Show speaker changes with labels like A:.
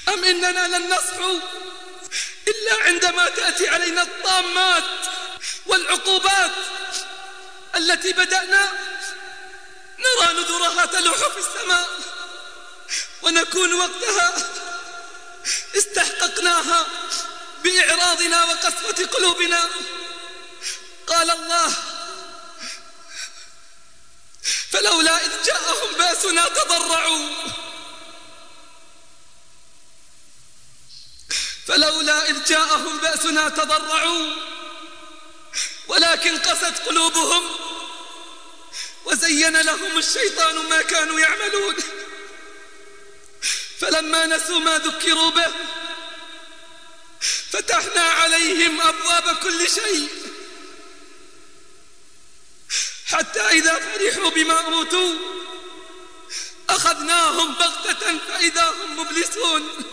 A: أم إننا لن نصحو إلا عندما تأتي علينا الطامات والعقوبات التي بدأنا نرى نذرها تلوح في السماء، ونكون وقتها استحققناها بإعراضنا وقسوة قلوبنا. قال الله: فلولا إذ جاءهم بأسنا تضرعوا ولكن قست قلوبهم وزين لهم الشيطان ما كانوا يعملون. فلما نسوا ما ذكروا به فتحنا عليهم أبواب كل شيء حتى إذا فرحوا بما أوتوا أخذناهم بغتة فإذا هم مبلسون.